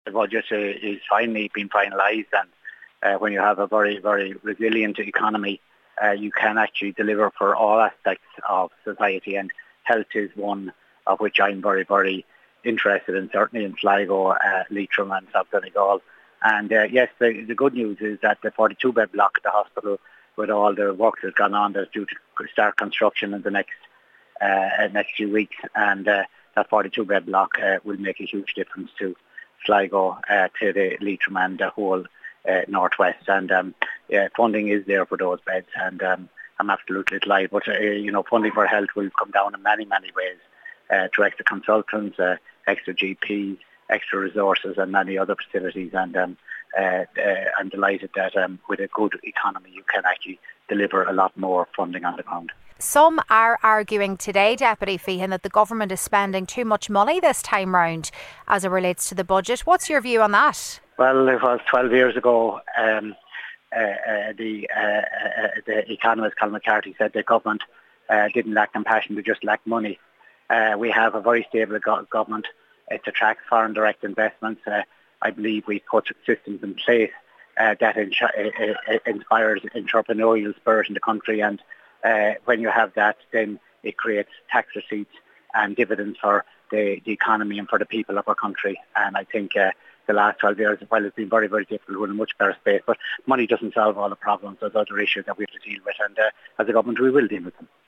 The budget is finally been finalised, and when you have a very, very resilient economy, you can actually deliver for all aspects of society, and health is one of which I'm very, very interested in, certainly in Sligo, Leitrim and South Donegal. And yes, the good news is that the 42-bed block at the hospital, with all the work that's gone on, that's due to start construction in the next few weeks, and that 42-bed block will make a huge difference to Sligo, to the Leitrim and the whole northwest. And funding is there for those beds, and I'm absolutely delighted. But funding for health will come down in many, many ways, to extra consultants, extra GPs, extra resources, and many other facilities. And I'm delighted that with a good economy, you can actually deliver a lot more funding on the ground. Some are arguing today, Deputy Feehan, that the government is spending too much money this time round as it relates to the budget. What's your view on that? Well, it was 12 years ago. The economist Colin McCarthy said the government didn't lack compassion, they just lacked money. We have a very stable government. It attracts foreign direct investments. I believe we put systems in place that inspires entrepreneurial spirit in the country, and when you have that, then it creates tax receipts and dividends for the economy and for the people of our country. And I think the last 12 years, while it's been very, very difficult, we're in a much better space, but money doesn't solve all the problems. There's other issues that we have to deal with, and as a government we will deal with them.